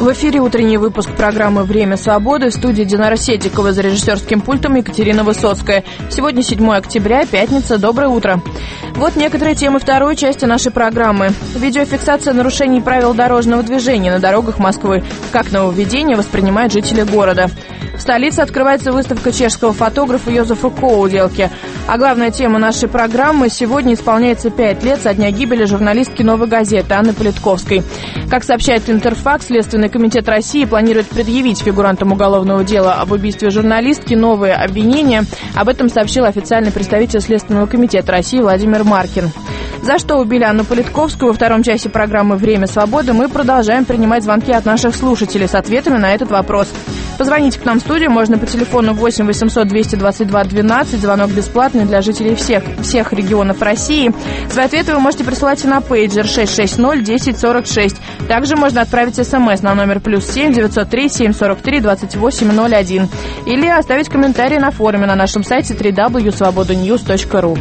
В эфире утренний выпуск программы «Время свободы». В студии Динара Седикова, за режиссерским пультом Екатерина Высоцкая. Сегодня 7 октября, пятница. Доброе утро. Вот некоторые темы второй части нашей программы. Видеофиксация нарушений правил дорожного движения на дорогах Москвы. Как нововведение воспринимают жители города. В столице открывается выставка чешского фотографа Йозефа Коуделки. А главная тема нашей программы: сегодня исполняется 5 лет со дня гибели журналистки «Новой газеты» Анны Политковской. Как сообщает Интерфакс, Следственный комитет России планирует предъявить фигурантам уголовного дела об убийстве журналистки новые обвинения. Об этом сообщил официальный представитель Следственного комитета России Владимир Маркин. За что убили Анну Политковскую? Во втором часе программы «Время свободы» мы продолжаем принимать звонки от наших слушателей с ответами на этот вопрос. Позвоните к нам в студию можно по телефону 8 800 222 12. Звонок бесплатный для жителей всех регионов России. Свои ответы вы можете присылать и на пейджер 660 1046. Также можно отправить смс на номер +7 903 743 2801 или оставить комментарий на форуме на нашем сайте www.svobodanews.ru.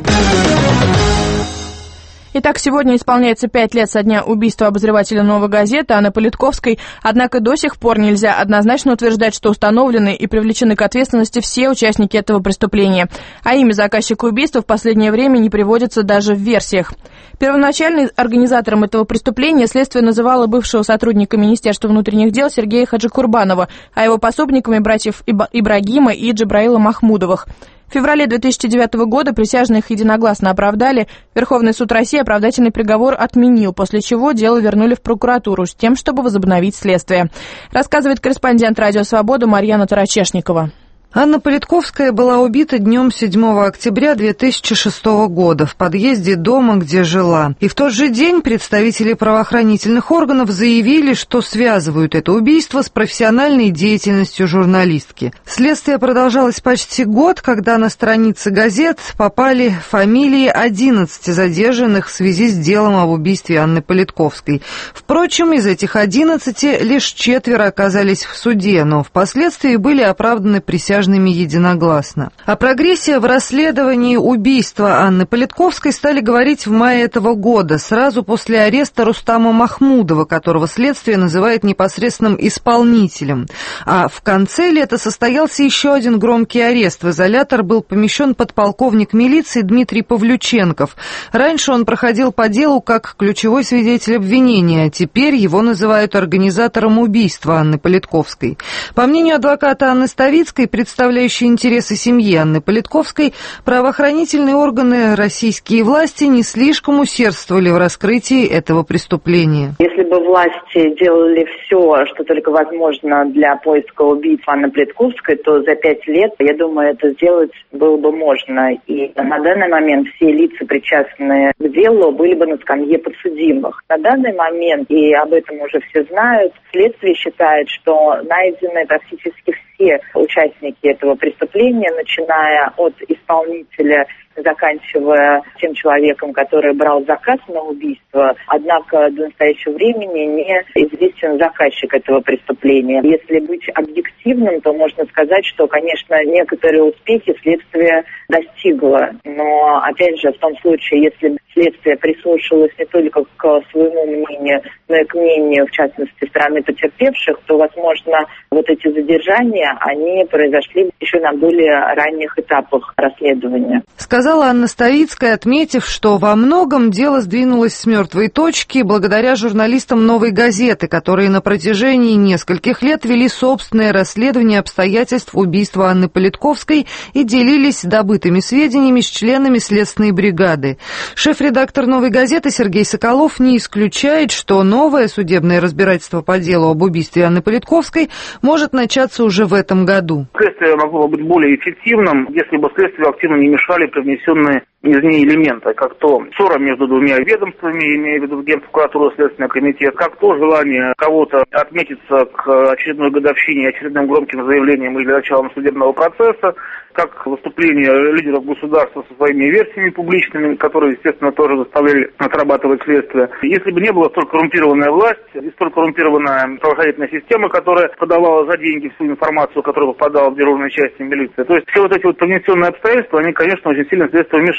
Итак, сегодня исполняется 5 лет со дня убийства обозревателя «Новой газеты» Анны Политковской, однако до сих пор нельзя однозначно утверждать, что установлены и привлечены к ответственности все участники этого преступления, а имя заказчика убийства в последнее время не приводится даже в версиях. Первоначально организатором этого преступления следствие называло бывшего сотрудника Министерства внутренних дел Сергея Хаджикурбанова, а его пособниками братьев Ибрагима и Джабраила Махмудовых. В феврале 2009 года присяжные их единогласно оправдали. Верховный суд России оправдательный приговор отменил, после чего дело вернули в прокуратуру с тем, чтобы возобновить следствие. Рассказывает корреспондент «Радио Свобода» Марьяна Тарачешникова. Анна Политковская была убита днем 7 октября 2006 года в подъезде дома, где жила. И в тот же день представители правоохранительных органов заявили, что связывают это убийство с профессиональной деятельностью журналистки. Следствие продолжалось почти год, когда на страницы газет попали фамилии 11 задержанных в связи с делом об убийстве Анны Политковской. Впрочем, из этих 11 лишь 4 оказались в суде, но впоследствии были оправданы присяжными единогласно. О прогрессе в расследовании убийства Анны Политковской стали говорить в мае этого года, сразу после ареста Рустама Махмудова, которого следствие называет непосредственным исполнителем. А в конце лета состоялся еще один громкий арест. В изолятор был помещен подполковник милиции Дмитрий Павлюченков. Раньше он проходил по делу как ключевой свидетель обвинения, а теперь его называют организатором убийства Анны Политковской. По мнению адвоката Анны Ставицкой, представляющей интересы семьи Анны Политковской, правоохранительные органы, российские власти не слишком усердствовали в раскрытии этого преступления. Если бы власти делали все, что только возможно для поиска убийц Анны Политковской, то за 5 лет, я думаю, это сделать было бы можно. И на данный момент все лица, причастные к делу, были бы на скамье подсудимых. На данный момент, и об этом уже все знают, следствие считает, что найдены практически все участники этого преступления, начиная от исполнителя, заканчивая тем человеком, который брал заказ на убийство. Однако до настоящего времени не известен заказчик этого преступления. Если быть объективным, то можно сказать, что, конечно, некоторые успехи следствие достигло. Но, опять же, в том случае, если следствие прислушалось не только к своему мнению, но и к мнению, в частности, стороны потерпевших, то, возможно, вот эти задержания, они произошли еще на более ранних этапах расследования. Сказала Анна Ставицкая, отметив, что во многом дело сдвинулось с мертвой точки благодаря журналистам «Новой газеты», которые на протяжении нескольких лет вели собственное расследование обстоятельств убийства Анны Политковской и делились добытыми сведениями с членами следственной бригады. Шеф-редактор «Новой газеты» Сергей Соколов не исключает, что новое судебное разбирательство по делу об убийстве Анны Политковской может начаться уже в этом году. Следствие могло быть более эффективным, если бы следствию активно не мешали привнесенные из нее элемента, как то ссора между двумя ведомствами, имея в виду Генпрокуратуру и Следственный комитет, как то желание кого-то отметиться к очередной годовщине, очередным громким заявлением или началом судебного процесса, как выступление лидеров государства со своими версиями публичными, которые, естественно, тоже заставляли отрабатывать следствие. Если бы не была столь коррумпированная власть и столь коррумпированная правоохранительная система, которая подавала за деньги всю информацию, которая попадала в дежурные части милиции. То есть все вот эти вот привнесенные обстоятельства, они, конечно, очень сильно следствию мешают.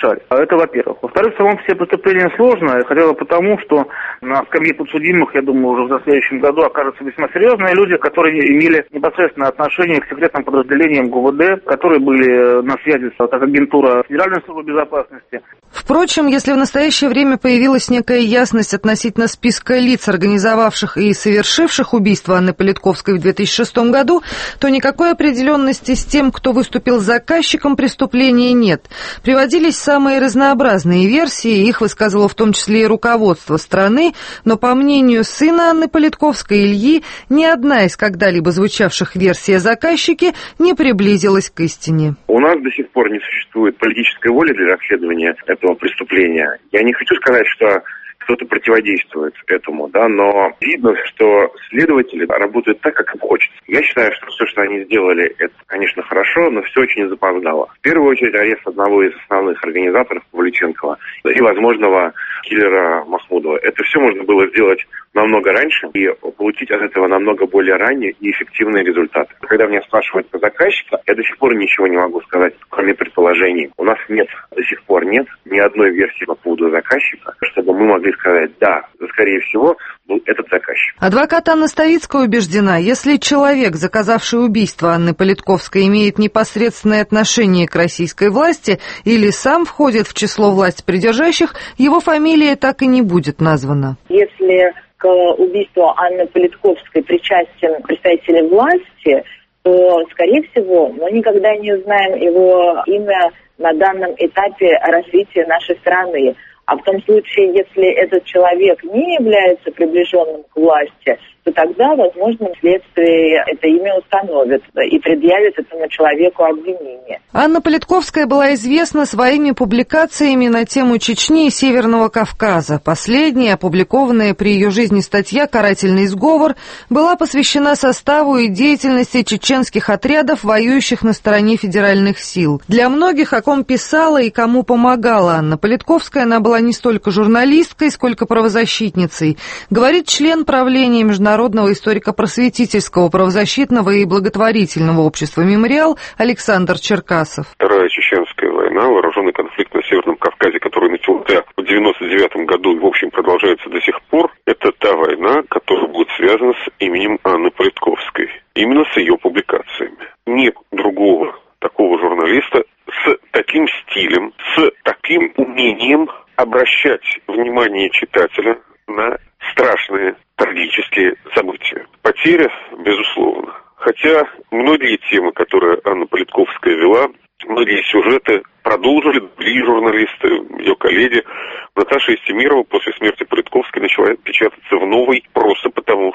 мешали. Это во-первых. Во-вторых, само все преступление сложно, хотя бы потому, что на скамье подсудимых, я думаю, уже в следующем году окажутся весьма серьезные люди, которые имели непосредственное отношение к секретным подразделениям ГУВД, которые были на связи с агентурой Федеральной службы безопасности. Впрочем, если в настоящее время появилась некая ясность относительно списка лиц, организовавших и совершивших убийство Анны Политковской в 2006 году, то никакой определенности с тем, кто выступил заказчиком преступления, нет. Приводились самые разнообразные версии, их высказывало в том числе и руководство страны, но по мнению сына Анны Политковской, Ильи, ни одна из когда-либо звучавших версий о заказчике не приблизилась к истине. У нас до сих пор не существует политической воли для расследования этого преступления. Я не хочу сказать, что кто-то противодействует этому, да, но видно, что следователи работают так, как им хочется. Я считаю, что все, что они сделали, это, конечно, хорошо, но все очень запоздало. В первую очередь арест одного из основных организаторов, Павлюченкова, и возможного киллера Махмудова. Это все можно было сделать намного раньше и получить от этого намного более ранние и эффективные результаты. Когда меня спрашивают про заказчика, я до сих пор ничего не могу сказать, кроме предположений. У нас до сих пор нет ни одной версии по поводу заказчика, чтобы мы могли сказать, да, скорее всего, был этот заказчик. Адвокат Анна Ставицкая убеждена, если человек, заказавший убийство Анны Политковской, имеет непосредственное отношение к российской власти или сам входит в число властепридержащих, его фамилия так и не будет названа. Если к убийству Анны Политковской причастен представитель власти, то, скорее всего, мы никогда не узнаем его имя на данном этапе развития нашей страны. А в том случае, если этот человек не является приближенным к власти, то тогда, возможно, следствие это имя установит и предъявит этому человеку обвинение. Анна Политковская была известна своими публикациями на тему Чечни и Северного Кавказа. Последняя, опубликованная при ее жизни статья «Карательный сговор», была посвящена составу и деятельности чеченских отрядов, воюющих на стороне федеральных сил. Для многих, о ком писала и кому помогала Анна Политковская, она была не столько журналисткой, сколько правозащитницей. Говорит член правления Международного историко-просветительского, правозащитного и благотворительного общества «Мемориал» Александр Черкасов. Вторая чеченская война, вооруженный конфликт на Северном Кавказе, который начался в 1999 году и, в общем, продолжается до сих пор, это та война, которая будет связана с именем Анны Политковской. Именно с ее публикациями. Нет другого такого журналиста с таким стилем, с таким умением обращать внимание читателя на страшные, трагические события. Потеря, безусловно. Хотя многие темы, которые Анна Политковская вела, многие сюжеты продолжили другие журналисты, ее коллеги. Наташа Истемирова после смерти Политковской начала печататься в «Новой» просто потому,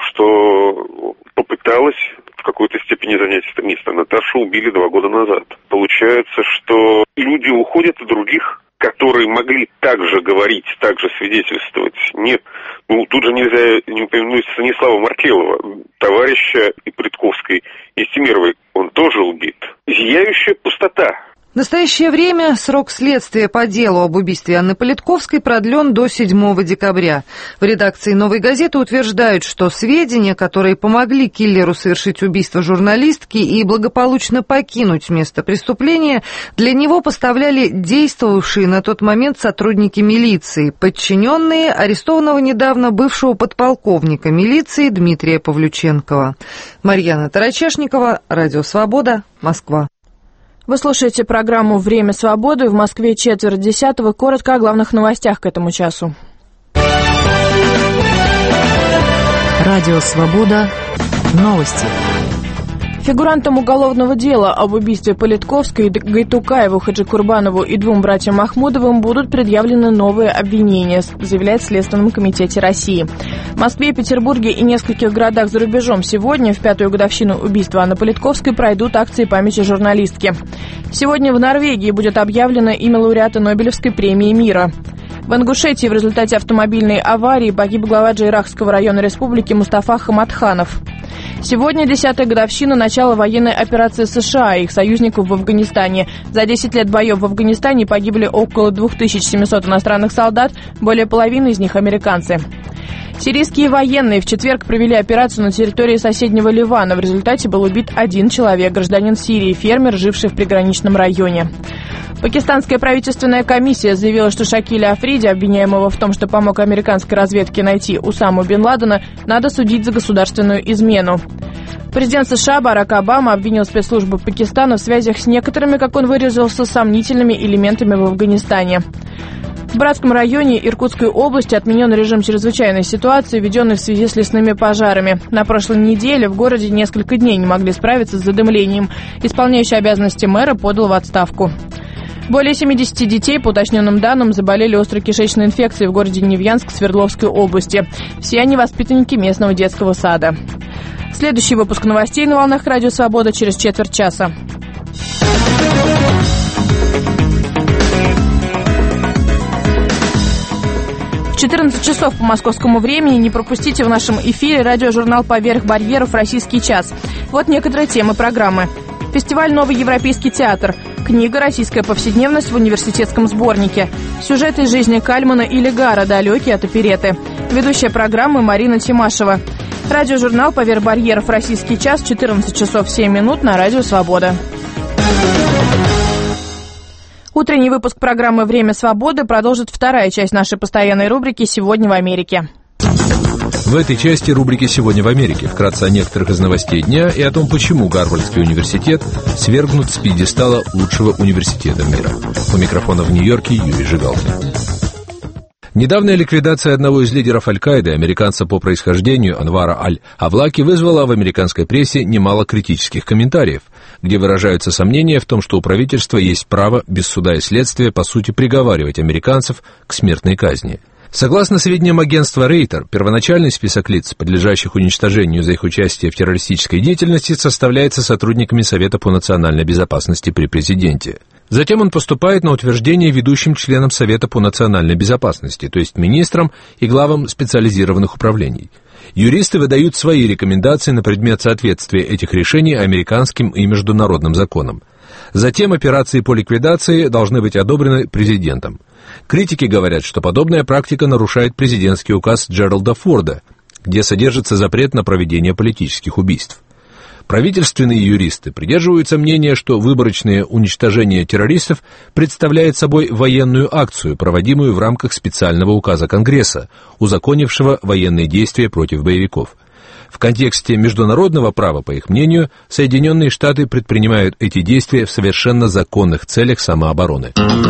что попыталась в какой-то степени занять это место. Наташу убили 2 года назад. Получается, что люди уходят от других, которые могли также говорить, также свидетельствовать. Нет, тут же нельзя не упомянуть Станислава Маркелова, товарища и Политковской, и Истемировой. Он тоже убит. Зияющая пустота. В настоящее время срок следствия по делу об убийстве Анны Политковской продлен до 7 декабря. В редакции «Новой газеты» утверждают, что сведения, которые помогли киллеру совершить убийство журналистки и благополучно покинуть место преступления, для него поставляли действовавшие на тот момент сотрудники милиции, подчиненные арестованного недавно бывшего подполковника милиции Дмитрия Павлюченкова. Марьяна Тарачешникова, Радио Свобода, Москва. Вы слушаете программу «Время свободы». В Москве 9:45. Коротко о главных новостях к этому часу. Радио «Свобода». Новости. Фигурантам уголовного дела об убийстве Политковской, Гайтукаеву, Хаджикурбанову и 2 братьям Махмудовым будут предъявлены новые обвинения, заявляет в Следственном комитете России. В Москве, Петербурге и нескольких городах за рубежом сегодня, в 5-ю годовщину убийства Анны Политковской, пройдут акции памяти журналистки. Сегодня в Норвегии будет объявлено имя лауреата Нобелевской премии мира. В Ингушетии в результате автомобильной аварии погиб глава Джейрахского района республики Мустафа Хаматханов. Сегодня 10-я годовщина начала военной операции США и их союзников в Афганистане. За 10 лет боев в Афганистане погибли около 2700 иностранных солдат, более половины из них американцы. Сирийские военные в четверг провели операцию на территории соседнего Ливана. В результате был убит один человек, гражданин Сирии, фермер, живший в приграничном районе. Пакистанская правительственная комиссия заявила, что Шакиля Африди, обвиняемого в том, что помог американской разведке найти Усаму бен Ладена, надо судить за государственную измену. Президент США Барак Обама обвинил спецслужбы Пакистана в связях с некоторыми, как он выразился, сомнительными элементами в Афганистане. В Братском районе Иркутской области отменен режим чрезвычайной ситуации, введенный в связи с лесными пожарами. На прошлой неделе в городе несколько дней не могли справиться с задымлением. Исполняющий обязанности мэра подал в отставку. Более 70 детей, по уточненным данным, заболели острой кишечной инфекцией в городе Невьянск Свердловской области. Все они воспитанники местного детского сада. Следующий выпуск новостей на волнах Радио Свобода через четверть часа. В 14 часов по московскому времени не пропустите в нашем эфире радиожурнал «Поверх барьеров. Российский час». Вот некоторые темы программы. Фестиваль «Новый европейский театр». Книга «Российская повседневность» в университетском сборнике. Сюжеты из жизни Кальмана и Легара, далекие от опереты. Ведущая программы Марина Тимашева. Радиожурнал «Поверх барьеров. Российский час», 14 часов 7 минут на Радио Свобода. Утренний выпуск программы «Время свободы» продолжит вторая часть нашей постоянной рубрики «Сегодня в Америке». В этой части рубрики «Сегодня в Америке» вкратце о некоторых из новостей дня и о том, почему Гарвардский университет свергнут с пьедестала лучшего университета мира. У микрофона в Нью-Йорке Юрий Жигалкин. Недавняя ликвидация одного из лидеров Аль-Каиды, американца по происхождению Анвара Аль-Авлаки, вызвала в американской прессе немало критических комментариев, где выражаются сомнения в том, что у правительства есть право без суда и следствия, по сути, приговаривать американцев к смертной казни. Согласно сведениям агентства Рейтер, первоначальный список лиц, подлежащих уничтожению за их участие в террористической деятельности, составляется сотрудниками Совета по национальной безопасности при президенте. Затем он поступает на утверждение ведущим членам Совета по национальной безопасности, то есть министрам и главам специализированных управлений. Юристы выдают свои рекомендации на предмет соответствия этих решений американским и международным законам. Затем операции по ликвидации должны быть одобрены президентом. Критики говорят, что подобная практика нарушает президентский указ Джералда Форда, где содержится запрет на проведение политических убийств. Правительственные юристы придерживаются мнения, что выборочное уничтожение террористов представляет собой военную акцию, проводимую в рамках специального указа Конгресса, узаконившего военные действия против боевиков. В контексте международного права, по их мнению, Соединенные Штаты предпринимают эти действия в совершенно законных целях самообороны.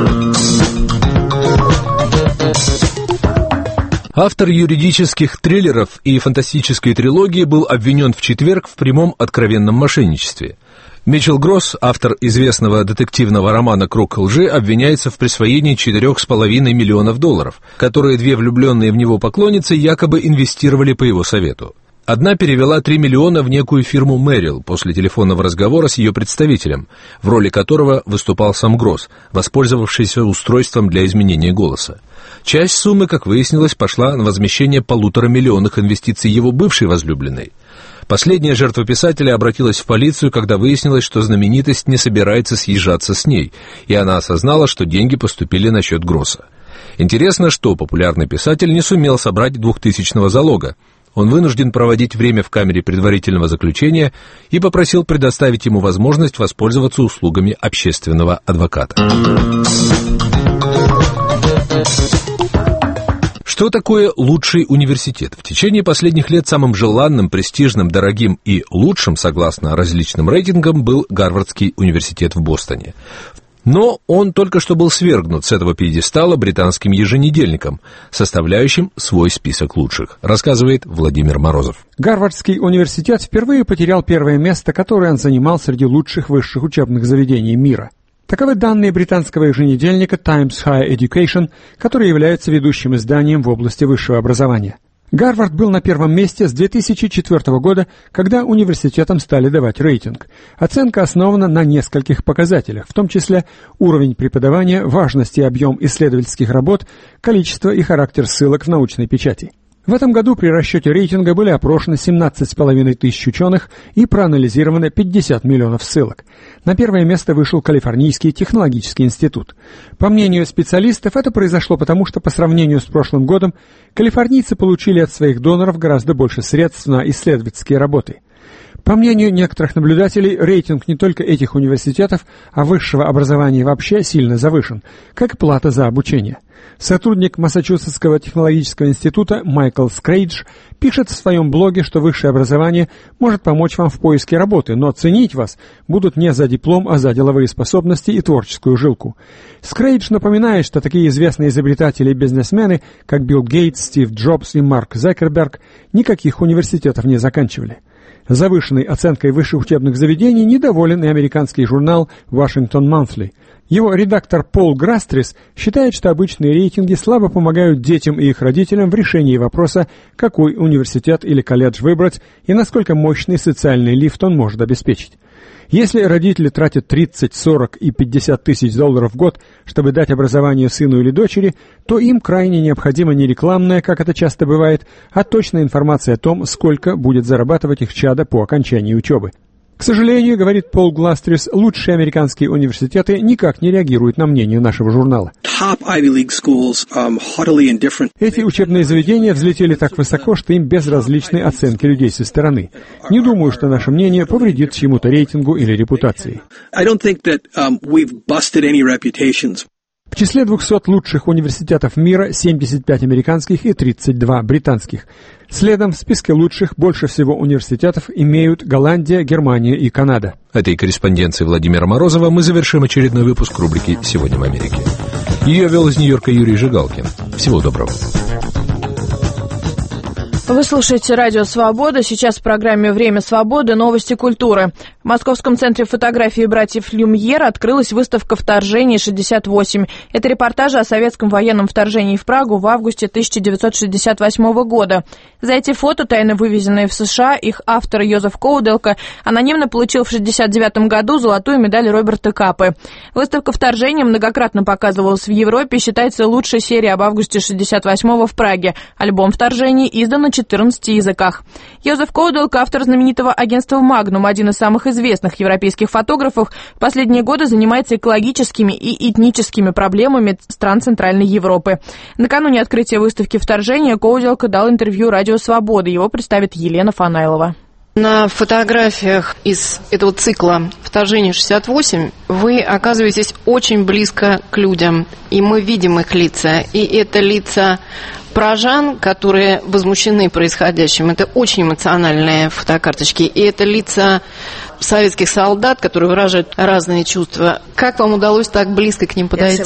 Автор юридических триллеров и фантастической трилогии был обвинен в четверг в прямом откровенном мошенничестве. Митчелл Гросс, автор известного детективного романа «Круг лжи», обвиняется в присвоении $4,5 миллионов, которые две влюбленные в него поклонницы якобы инвестировали по его совету. Одна перевела $3 миллиона в некую фирму Merrill после телефонного разговора с ее представителем, в роли которого выступал сам Гросс, воспользовавшийся устройством для изменения голоса. Часть суммы, как выяснилось, пошла на возмещение $1,5 миллиона инвестиций его бывшей возлюбленной. Последняя жертва писателя обратилась в полицию, когда выяснилось, что знаменитость не собирается съезжаться с ней, и она осознала, что деньги поступили на счет Гросса. Интересно, что популярный писатель не сумел собрать $2000 залога. Он вынужден проводить время в камере предварительного заключения и попросил предоставить ему возможность воспользоваться услугами общественного адвоката. Что такое лучший университет? В течение последних лет самым желанным, престижным, дорогим и лучшим, согласно различным рейтингам, был Гарвардский университет в Бостоне. Но он только что был свергнут с этого пьедестала британским еженедельником, составляющим свой список лучших, рассказывает Владимир Морозов. Гарвардский университет впервые потерял первое место, которое он занимал среди лучших высших учебных заведений мира. Таковы данные британского еженедельника Times Higher Education, который является ведущим изданием в области высшего образования. Гарвард был на первом месте с 2004 года, когда университетам стали давать рейтинг. Оценка основана на нескольких показателях, в том числе уровень преподавания, важность и объем исследовательских работ, количество и характер ссылок в научной печати. В этом году при расчете рейтинга были опрошены 17,5 тысяч ученых и проанализировано 50 миллионов ссылок. На первое место вышел Калифорнийский технологический институт. По мнению специалистов, это произошло потому, что по сравнению с прошлым годом калифорнийцы получили от своих доноров гораздо больше средств на исследовательские работы. По мнению некоторых наблюдателей, рейтинг не только этих университетов, а высшего образования вообще сильно завышен, как и плата за обучение. Сотрудник Массачусетского технологического института Майкл Скрейдж пишет в своем блоге, что высшее образование может помочь вам в поиске работы, но ценить вас будут не за диплом, а за деловые способности и творческую жилку. Скрейдж напоминает, что такие известные изобретатели и бизнесмены, как Билл Гейтс, Стив Джобс и Марк Закерберг, никаких университетов не заканчивали. Завышенной оценкой высших учебных заведений недоволен и американский журнал Washington Monthly. Его редактор Пол Грастрис считает, что обычные рейтинги слабо помогают детям и их родителям в решении вопроса, какой университет или колледж выбрать и насколько мощный социальный лифт он может обеспечить. Если родители тратят 30, 40 и 50 тысяч долларов в год, чтобы дать образование сыну или дочери, то им крайне необходима не рекламная, как это часто бывает, а точная информация о том, сколько будет зарабатывать их чадо по окончании учебы. К сожалению, говорит Пол Гластрис, лучшие американские университеты никак не реагируют на мнение нашего журнала. Эти учебные заведения взлетели так высоко, что им безразличны оценки людей со стороны. Не думаю, что наше мнение повредит чьему-то рейтингу или репутации. В числе 200 лучших университетов мира 75 американских и 32 британских. Следом в списке лучших больше всего университетов имеют Голландия, Германия и Канада. Этой корреспонденцией Владимира Морозова мы завершим очередной выпуск рубрики «Сегодня в Америке». Ее вел из Нью-Йорка Юрий Жигалкин. Всего доброго. Вы слушаете «Радио Свобода». Сейчас в программе «Время свободы. Новости культуры». В Московском центре фотографии братьев Люмьер открылась выставка «Вторжение-68». Это репортажи о советском военном вторжении в Прагу в августе 1968 года. За эти фото, тайно вывезенные в США, их автор Йозеф Коуделка анонимно получил в 1969 году золотую медаль Роберта Капы. Выставка «Вторжение» многократно показывалась в Европе и считается лучшей серией об августе 1968 в Праге. Альбом «Вторжение» издан на 14 языках. Йозеф Коуделка, автор знаменитого агентства «Магнум», один из самых известных европейских фотографов, в последние годы занимается экологическими и этническими проблемами стран Центральной Европы. Накануне открытия выставки «Вторжение» Коуделка дал интервью «Радио Свобода». Его представит Елена Фанайлова. На фотографиях из этого цикла «Вторжение-68» вы оказываетесь очень близко к людям, и мы видим их лица. И это лица пражан, которые возмущены происходящим. Это очень эмоциональные фотокарточки. И это лица советских солдат, которые выражают разные чувства. Как вам удалось так близко к ним подойти?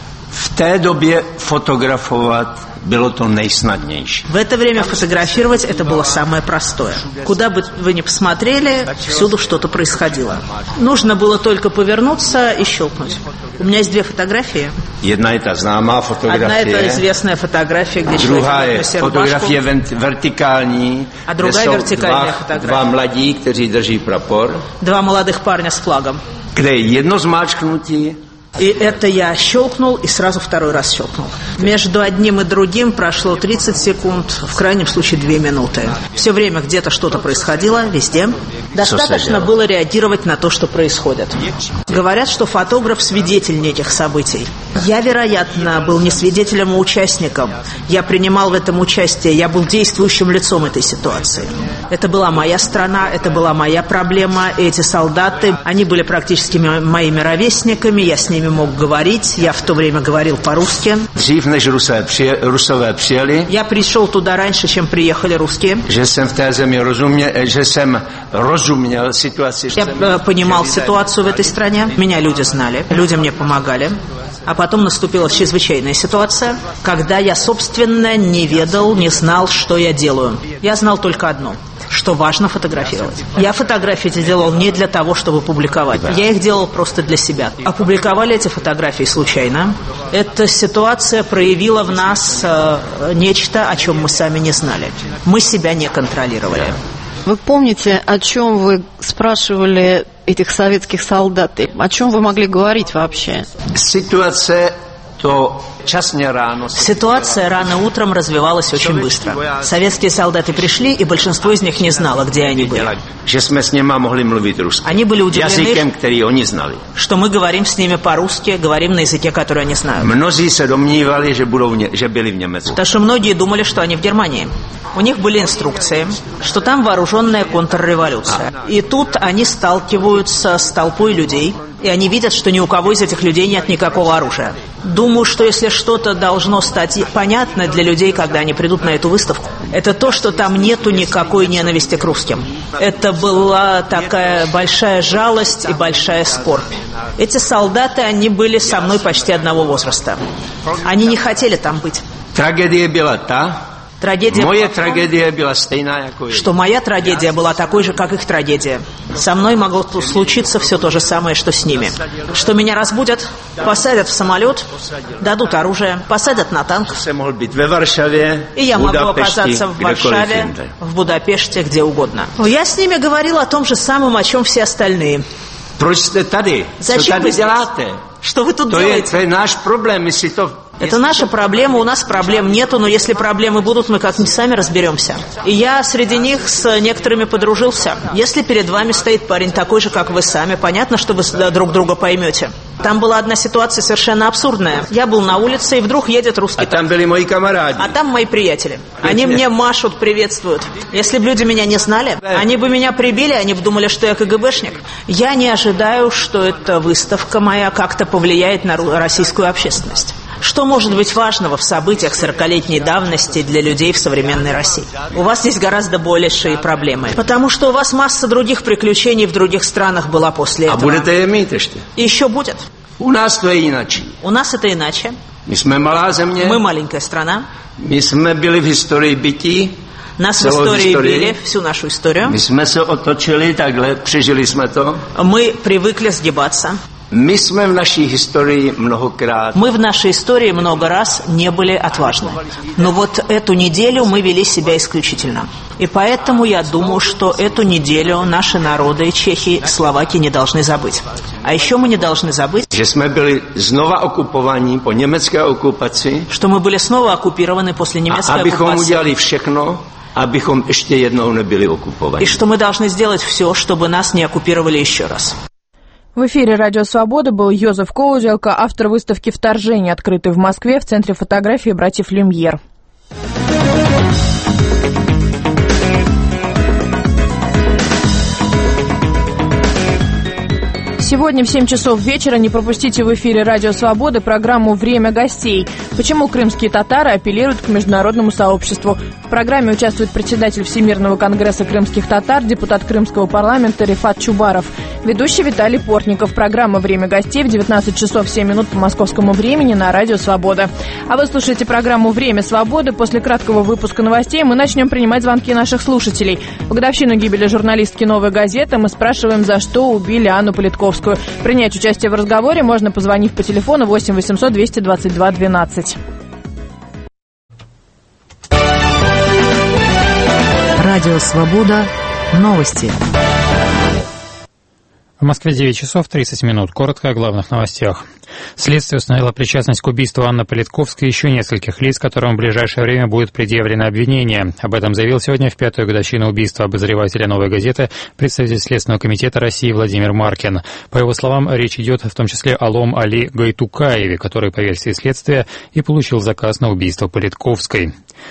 В té době fotografovat bylo to nejsnadnější. В это время фотографировать это было самое простое. Куда бы вы ни посмотрели, всюду что-то происходило. Нужно было только повернуться и щелкнуть. У меня есть две фотографии. Одна это зnámá фотография. Одна это известная фотография, где человек носит рубашку. Фотография вертикální. А другая вертикальная фотография. Два mladí, kteří drží prapor. Два молодых парня с флагом. Kde jedno zmáčknutí. И это я щелкнул и сразу второй раз щелкнул. Между одним и другим прошло 30 секунд, в крайнем случае 2 минуты. Все время где-то что-то происходило, везде. Достаточно было реагировать на то, что происходит. Говорят, что фотограф свидетель этих событий. Я, вероятно, был не свидетелем, а участником. Я принимал в этом участие, я был действующим лицом этой ситуации. Это была моя страна, это была моя проблема. Эти солдаты, они были практически моими ровесниками, я с ними мог говорить, я в то время говорил по-русски. Dřív než Rusové přijeli. Я пришел туда раньше, чем приехали русские. Že jsem v té zemi rozuměl situaci. Я понимал ситуацию в этой стране. Меня люди знали, люди мне помогали. А потом наступила чрезвычайная ситуация, когда я, собственно, не ведал, не знал, что я делаю. Я знал только одно, что важно фотографировать. Я фотографии эти делал не для того, чтобы публиковать. Я их делал просто для себя. Опубликовали эти фотографии случайно. Эта ситуация проявила в нас нечто, о чем мы сами не знали. Мы себя не контролировали. Вы помните, о чем вы спрашивали этих советских солдат? О чем вы могли говорить вообще? Ситуация, то Ситуация рано утром развивалась очень быстро. Советские солдаты пришли, и большинство из них не знало, где они были. Они были удивлены, что мы говорим с ними по-русски, говорим на языке, который они знают. Потому что многие думали, что они в Германии. У них были инструкции, что там вооруженная контрреволюция. И тут они сталкиваются с толпой людей, и они видят, что ни у кого из этих людей нет никакого оружия. Думаю, что если что-то должно стать понятно для людей, когда они придут на эту выставку, это то, что там нету никакой ненависти к русским. Это была такая большая жалость и большая скорбь. Эти солдаты, они были со мной почти одного возраста. Они не хотели там быть. Трагедия была та, что моя трагедия была такой же, как их трагедия. Со мной могло случиться все то же самое, что с ними. Что меня разбудят, посадят в самолет, дадут оружие, посадят на танк. И я могу оказаться в Варшаве, в Будапеште, где угодно. Я с ними говорил о том же самом, о чем все остальные. Зачем вы здесь? Что вы тут делаете? Это наш проблем, если то... Это наша проблема, у нас проблем нету, но если проблемы будут, мы как-нибудь сами разберемся. И я среди них с некоторыми подружился. Если перед вами стоит парень такой же, как вы сами, понятно, что вы друг друга поймете. Там была одна ситуация совершенно абсурдная. Я был на улице, и вдруг едет русский танк. Там были мои камарады. А там мои приятели. Они мне машут, приветствуют. Если бы люди меня не знали, они бы меня прибили, они бы думали, что я КГБшник. Я не ожидаю, что эта выставка моя как-то повлияет на российскую общественность. Что может быть важного в событиях 40-летней давности для людей в современной России? У вас здесь гораздо большие проблемы. Потому что у вас масса других приключений в других странах была после этого. И еще будет. У нас это иначе. У нас это иначе. Мы маленькая страна. Мы были в истории бытия. Нас в истории били, всю нашу историю. Мы привыкли сгибаться. Мы в нашей истории много раз не были отважны. Но вот эту неделю мы вели себя исключительно. И поэтому я думаю, что эту неделю наши народы, Чехии, Словакии, не должны забыть. А еще мы не должны забыть, что мы были снова оккупированы по немецкой оккупации. Что мы были снова оккупированы после немецкой оккупации. И что мы должны сделать все, чтобы нас не оккупировали еще раз. В эфире «Радио Свобода» был Йозеф Коузелко, автор выставки «Вторжение», открытой в Москве в Центре фотографии братьев Люмьер. Сегодня в 7 часов вечера не пропустите в эфире «Радио Свободы» программу «Время гостей». Почему крымские татары апеллируют к международному сообществу? В программе участвует председатель Всемирного конгресса крымских татар, депутат Крымского парламента Рифат Чубаров, ведущий Виталий Портников. Программа «Время гостей» в 19 часов 7 минут по московскому времени на «Радио Свобода». А вы слушаете программу «Время свободы». После краткого выпуска новостей мы начнем принимать звонки наших слушателей. В годовщину гибели журналистки «Новой газеты» мы спрашиваем, за что убили Анну Политковскую. Принять участие в разговоре можно, позвонив по телефону 8 800 222 12. Радио Свобода. Новости. В Москве 9 часов 30 минут. Коротко о главных новостях. Следствие установило причастность к убийству Анны Политковской и еще нескольких лиц, которым в ближайшее время будет предъявлено обвинение. Об этом заявил сегодня в 5-ю годовщину убийства обозревателя «Новой газеты» представитель Следственного комитета России Владимир Маркин. По его словам, речь идет в том числе о Алом Али Гайтукаеве, который, по версии следствия, и получил заказ на убийство Политковской.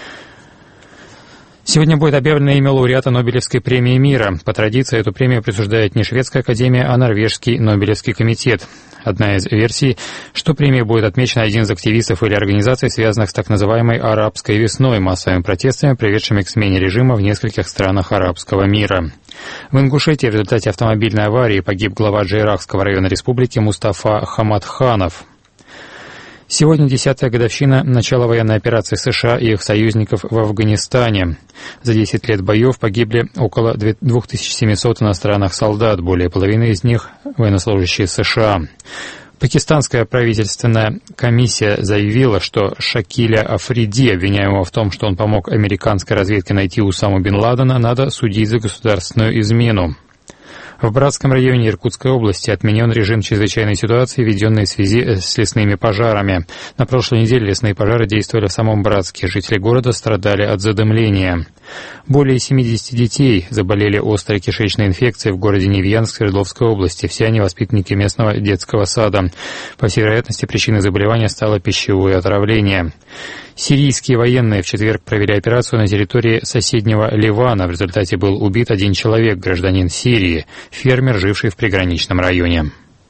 Сегодня будет объявлено имя лауреата Нобелевской премии мира. По традиции эту премию присуждает не Шведская академия, а Норвежский Нобелевский комитет. Одна из версий, что премия будет отмечена один из активистов или организаций, связанных с так называемой «арабской весной», массовыми протестами, приведшими к смене режима в нескольких странах арабского мира. В Ингушетии в результате автомобильной аварии погиб глава Джейрахского района республики Мустафа Хамадханов. Сегодня 10-я годовщина начала военной операции США и их союзников в Афганистане. За 10 лет боев погибли около 2700 иностранных солдат, более половины из них военнослужащие США. Пакистанская правительственная комиссия заявила, что Шакиля Африди, обвиняемого в том, что он помог американской разведке найти Усаму бен Ладена, надо судить за государственную измену. В Братском районе Иркутской области отменен режим чрезвычайной ситуации, введенный в связи с лесными пожарами. На прошлой неделе лесные пожары действовали в самом Братске. Жители города страдали от задымления. Более 70 детей заболели острой кишечной инфекцией в городе Невьянск Свердловской области. Все они воспитанники местного детского сада. По всей вероятности, причиной заболевания стало пищевое отравление. Сирийские военные в четверг провели операцию на территории соседнего Ливана. В результате был убит один человек, гражданин Сирии, фермер, живший в приграничном районе.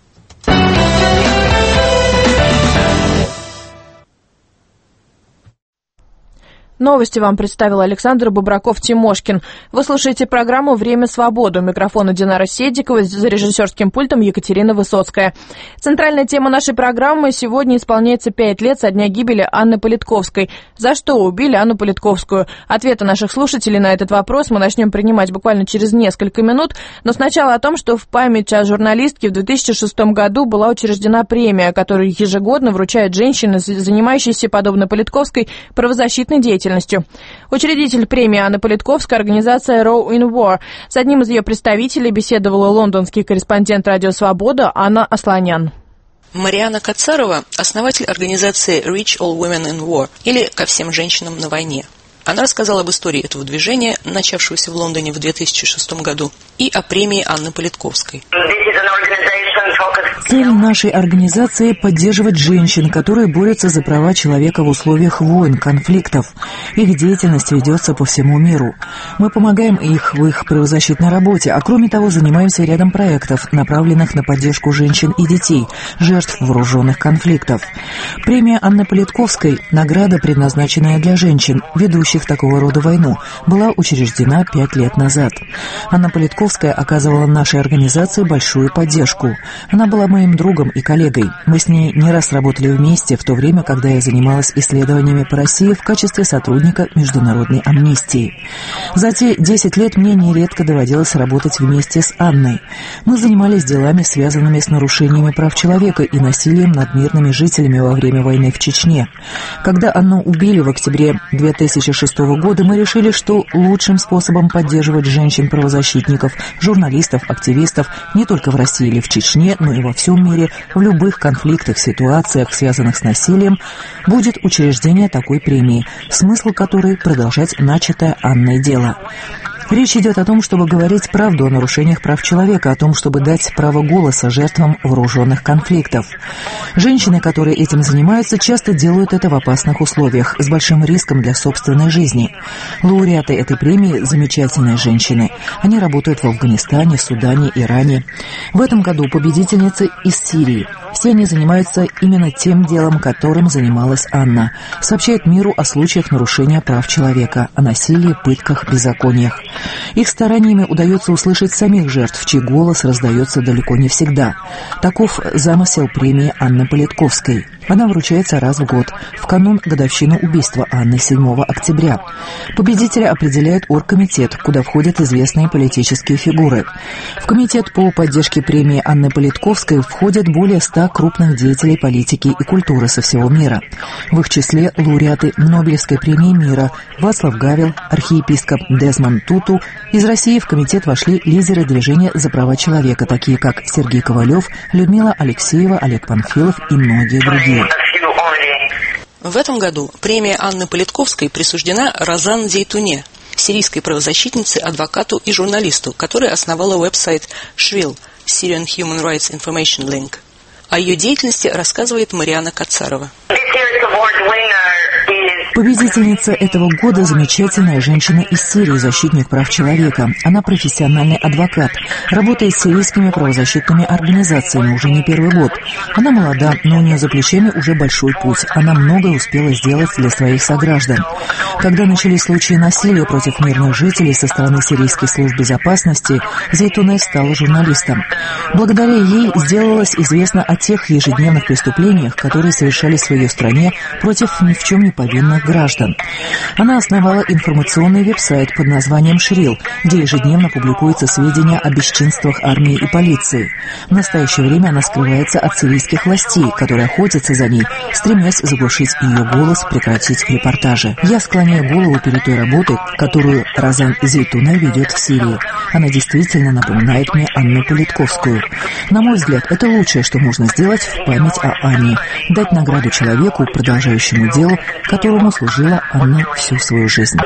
Новости вам представил Александр Бобраков-Тимошкин. Вы слушаете программу «Время свободы». У микрофона Динара Седикова, за режиссерским пультом Екатерина Высоцкая. Центральная тема нашей программы: сегодня исполняется 5 лет со дня гибели Анны Политковской. За что убили Анну Политковскую? Ответы наших слушателей на этот вопрос мы начнем принимать буквально через несколько минут. Но сначала о том, что в память о журналистке в 2006 году была учреждена премия, которую ежегодно вручают женщины, занимающиеся, подобно Политковской, правозащитной деятельностью. Учредитель премии Анны Политковской — организация Row in War. С одним из ее представителей беседовала лондонский корреспондент «Радио Свобода» Анна Асланян. Мариана Кацарова – основатель организации Reach All Women in War, или «Ко всем женщинам на войне». Она рассказала об истории этого движения, начавшегося в Лондоне в 2006 году, и о премии Анны Политковской. Цель нашей организации – поддерживать женщин, которые борются за права человека в условиях войн, конфликтов. Их деятельность ведется по всему миру. Мы помогаем их в их правозащитной работе, а кроме того занимаемся рядом проектов, направленных на поддержку женщин и детей, жертв вооруженных конфликтов. Премия Анны Политковской – награда, предназначенная для женщин, ведущих такого рода войну, была учреждена 5 лет назад. Анна Политковская оказывала нашей организации большую поддержку. Она была моим другом и коллегой. Мы с ней не раз работали вместе, в то время, когда я занималась исследованиями по России в качестве сотрудника Международной амнистии. За те 10 лет мне нередко доводилось работать вместе с Анной. Мы занимались делами, связанными с нарушениями прав человека и насилием над мирными жителями во время войны в Чечне. Когда Анну убили в октябре 2006 года, мы решили, что лучшим способом поддерживать женщин-правозащитников, журналистов, активистов не только в России или в Чечне, но и во всем мире, в любых конфликтах, ситуациях, связанных с насилием, будет учреждение такой премии, смысл которой — продолжать начатое Анной дело. Речь идет о том, чтобы говорить правду о нарушениях прав человека, о том, чтобы дать право голоса жертвам вооруженных конфликтов. Женщины, которые этим занимаются, часто делают это в опасных условиях, с большим риском для собственной жизни. Лауреаты этой премии – замечательные женщины. Они работают в Афганистане, Судане, Иране. В этом году победительницы из Сирии. Все они занимаются именно тем делом, которым занималась Анна. Сообщают миру о случаях нарушения прав человека, о насилии, пытках, беззакониях. Их стараниями удается услышать самих жертв, чей голос раздается далеко не всегда. Таков замысел премии Анны Политковской. Она вручается раз в год, в канун годовщины убийства Анны 7 октября. Победителя определяет оргкомитет, куда входят известные политические фигуры. В комитет по поддержке премии Анны Политковской входят более 100 крупных деятелей политики и культуры со всего мира. В их числе лауреаты Нобелевской премии мира Вацлав Гавел, архиепископ Дезмонд Туту. Из России в комитет вошли лидеры движения за права человека, такие как Сергей Ковалев, Людмила Алексеева, Олег Панфилов и многие другие. В этом году премия Анны Политковской присуждена Розан Зейтуне, сирийской правозащитнице, адвокату и журналисту, которая основала веб-сайт Shvil – Syrian Human Rights Information Link. О ее деятельности рассказывает Мариана Кацарова. Победительница этого года – замечательная женщина из Сирии, защитник прав человека. Она профессиональный адвокат, работает с сирийскими правозащитными организациями уже не первый год. Она молода, но у нее за плечами уже большой путь. Она многое успела сделать для своих сограждан. Когда начались случаи насилия против мирных жителей со стороны сирийских служб безопасности, Зейтуне стала журналистом. Благодаря ей сделалось известно о тех ежедневных преступлениях, которые совершались в ее стране против ни в чем не повинных граждан. Она основала информационный веб-сайт под названием «Шрил», где ежедневно публикуются сведения о бесчинствах армии и полиции. В настоящее время она скрывается от сирийских властей, которые охотятся за ней, стремясь заглушить ее голос, прекратить репортажи. Я склоняю голову перед той работой, которую Разан Зейтуне ведет в Сирии. Она действительно напоминает мне Анну Политковскую. На мой взгляд, это лучшее, что можно сделать в память о Анне. Дать награду человеку, продолжающему дело, которому служила Анна всю свою жизнь.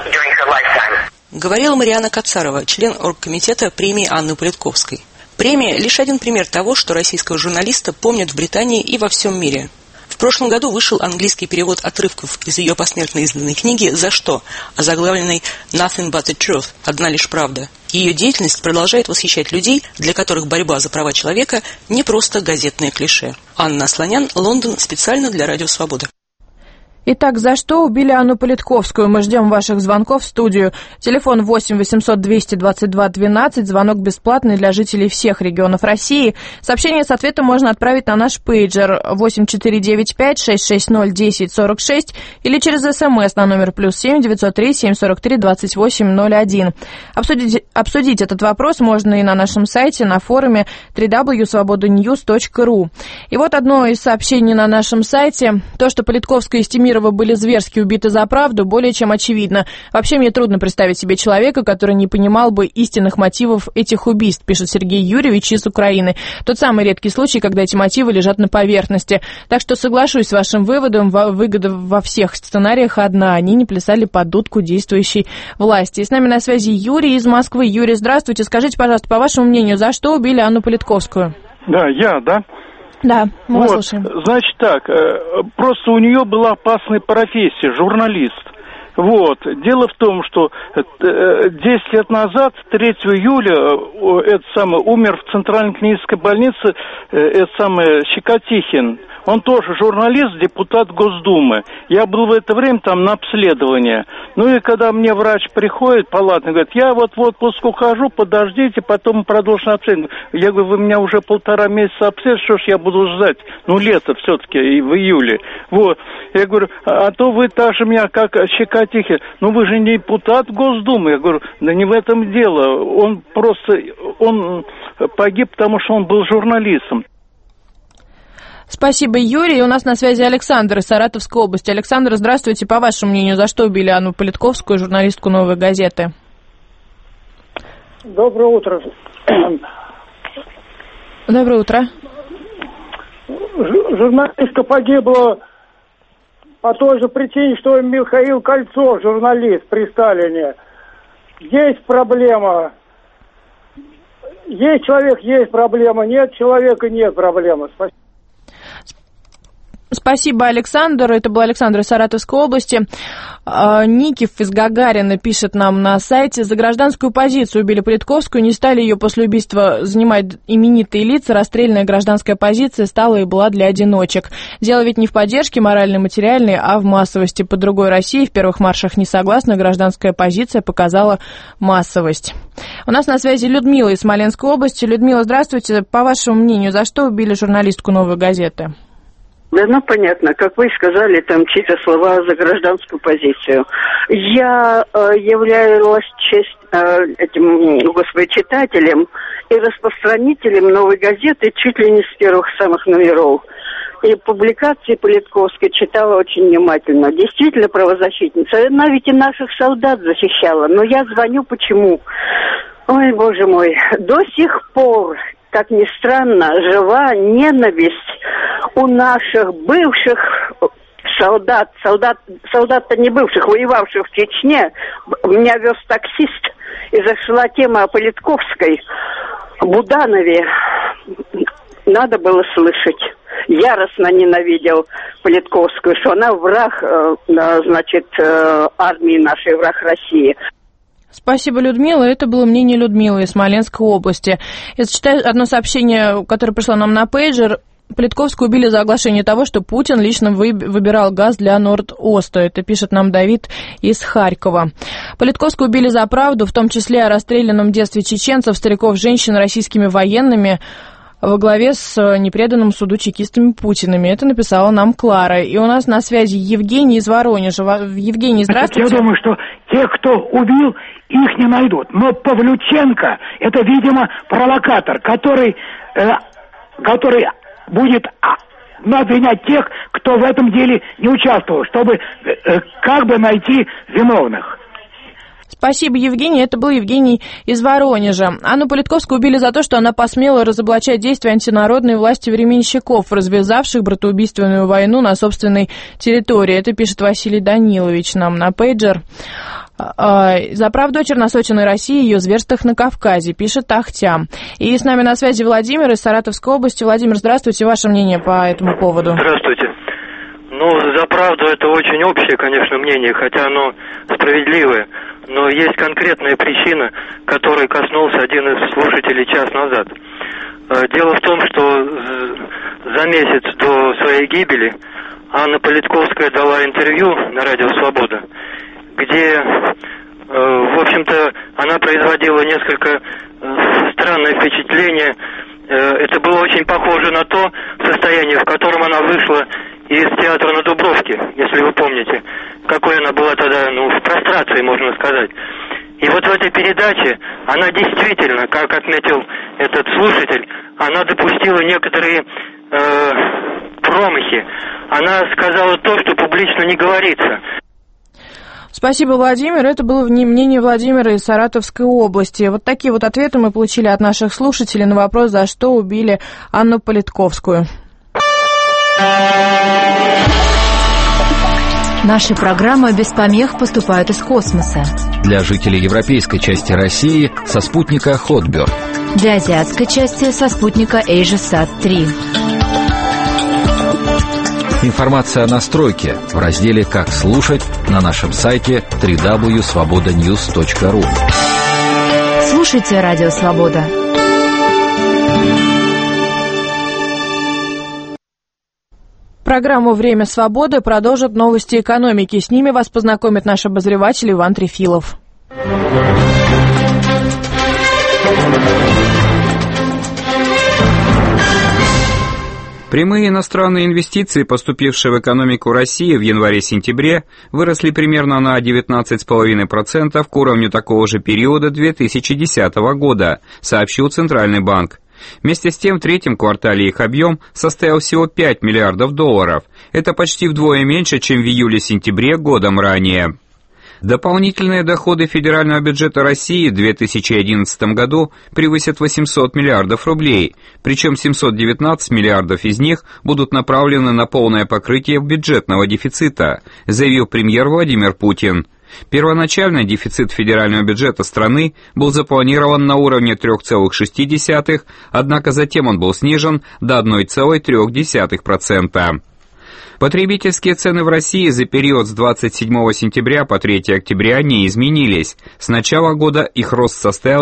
Говорила Марианна Кацарова, член оргкомитета премии Анны Политковской. Премия – лишь один пример того, что российского журналиста помнят в Британии и во всем мире. В прошлом году вышел английский перевод отрывков из ее посмертно изданной книги «За что?», озаглавленной «Nothing but the truth» – «Одна лишь правда». Ее деятельность продолжает восхищать людей, для которых борьба за права человека не просто газетное клише. Анна Асланян, Лондон, специально для Радио Свобода. Итак, за что убили Анну Политковскую? Мы ждем ваших звонков в студию. Телефон 8 800 222 12, звонок бесплатный для жителей всех регионов России. Сообщение с ответом можно отправить на наш пейджер 8495 660 1046 или через СМС на номер +7 903 743 2801. Обсудить этот вопрос можно и на нашем сайте, на форуме www.svobodanews.ru. И вот одно из сообщений на нашем сайте. То, что Политковская и Стемирова были зверски убиты за правду, более чем очевидно. Вообще, мне трудно представить себе человека, который не понимал бы истинных мотивов этих убийств, пишет Сергей Юрьевич из Украины. Тот самый редкий случай, когда эти мотивы лежат на поверхности. Так что соглашусь с вашим выводом, выгода во всех сценариях одна. Они не плясали под дудку действующей власти. И с нами на связи Юрий из Москвы. Юрий, здравствуйте. Скажите, пожалуйста, по вашему мнению, за что убили Анну Политковскую? Да, Да, мы вас слушаем. Значит так, просто у нее была опасная профессия, журналист. Дело в том, что 10 лет назад, 3 июля, умер в Центральной клинической больнице Щекотихин. Он тоже журналист, депутат Госдумы. Я был в это время там на обследовании. И когда мне врач приходит, палатный, говорит, я в отпуск ухожу, подождите, потом продолжим обследование. Я говорю, вы меня уже 1,5 месяца обследуете, что ж я буду ждать? Лето все-таки, и в июле. Я говорю, а то вы так же меня, как Щекотихин. Вы же не депутат Госдумы. Я говорю, да не в этом дело. Он погиб, потому что он был журналистом. Спасибо, Юрий. У нас на связи Александр из Саратовской области. Александр, здравствуйте. По вашему мнению, за что убили Анну Политковскую, журналистку «Новой газеты»? Доброе утро. Доброе утро. Журналистка погибла по той же причине, что и Михаил Кольцов, журналист при Сталине. Есть проблема. Есть человек, есть проблема. Нет человека, нет проблемы. Спасибо. Спасибо, Александр. Это был Александр из Саратовской области. Никиф из Гагарина пишет нам на сайте. За гражданскую позицию убили Политковскую. Не стали ее после убийства занимать именитые лица. Расстрельная гражданская позиция стала и была для одиночек. Дело ведь не в поддержке моральной, материальной, а в массовости. По другой России в первых маршах не согласна. Гражданская позиция показала массовость. У нас на связи Людмила из Смоленской области. Людмила, здравствуйте. По вашему мнению, за что убили журналистку «Новой газеты»? Да, понятно. Как вы сказали, там чьи-то слова за гражданскую позицию. Я являлась читателем и распространителем «Новой газеты» чуть ли не с первых самых номеров. И публикации Политковской читала очень внимательно. Действительно правозащитница. Она ведь и наших солдат защищала. Но я звоню почему? Ой, боже мой. До сих пор, как ни странно, жива ненависть у наших бывших солдат-то не бывших, воевавших в Чечне. Меня вез таксист, и зашла тема о Политковской. Буданове надо было слышать. Яростно ненавидел Политковскую, что она враг, армии нашей, враг России. Спасибо, Людмила. Это было мнение Людмилы из Смоленской области. Я зачитаю одно сообщение, которое пришло нам на пейджер. Политковскую убили за оглашение того, что Путин лично выбирал газ для Норд-Оста. Это пишет нам Давид из Харькова. Политковскую убили за правду, в том числе о расстрелянном детстве чеченцев, стариков, женщин российскими военными. во главе с непреданным суду чекистами Путиными. Это написала нам Клара. И у нас на связи Евгений из Воронежа. Евгений, здравствуйте. Я думаю, что те, кто убил, их не найдут. Но Павлюченко, это, видимо, провокатор, который будет обвинять тех, кто в этом деле не участвовал, чтобы как бы найти виновных. Спасибо, Евгений. Это был Евгений из Воронежа. Анну Политковскую убили за то, что она посмела разоблачать действия антинародной власти временщиков, развязавших братоубийственную войну на собственной территории. Это пишет Василий Данилович нам на пейджер. За прав дочь Черносотиной России, ее зверствах на Кавказе, пишет Ахтя. И с нами на связи Владимир из Саратовской области. Владимир, здравствуйте. Ваше мнение по этому поводу? Здравствуйте. За правду это очень общее, конечно, мнение, хотя оно справедливое. Но есть конкретная причина, которой коснулся один из слушателей час назад. Дело в том, что за месяц до своей гибели Анна Политковская дала интервью на радио «Свобода», где, в общем-то, она производила несколько странное впечатление. Это было очень похоже на то состояние, в котором она вышла из театра на Дубровке, если вы помните, какой она была тогда, в прострации, можно сказать. И вот в этой передаче она действительно, как отметил этот слушатель, она допустила некоторые промахи. Она сказала то, что публично не говорится. Спасибо, Владимир. Это было мнение Владимира из Саратовской области. Вот такие вот ответы мы получили от наших слушателей на вопрос, за что убили Анну Политковскую. Наши программы без помех поступают из космоса. Для жителей европейской части России со спутника Hotbird. Для азиатской части со спутника AsiaSat-3. Информация о настройке в разделе «Как слушать» на нашем сайте www.svobodanews.ru. Слушайте Радио Свобода. Программу «Время свободы» продолжат новости экономики. С ними вас познакомит наш обозреватель Иван Трефилов. Прямые иностранные инвестиции, поступившие в экономику России в январе-сентябре, выросли примерно на 19,5% к уровню такого же периода 2010 года, сообщил Центральный банк. Вместе с тем, в третьем квартале их объем составил всего 5 миллиардов долларов. Это почти вдвое меньше, чем в июле-сентябре годом ранее. Дополнительные доходы федерального бюджета России в 2011 году превысят 800 миллиардов рублей, причем 719 миллиардов из них будут направлены на полное покрытие бюджетного дефицита, заявил премьер Владимир Путин. Первоначально дефицит федерального бюджета страны был запланирован на уровне 3,6, однако затем он был снижен до 1,3%. Потребительские цены в России за период с 27 сентября по 3 октября не изменились. С начала года их рост составил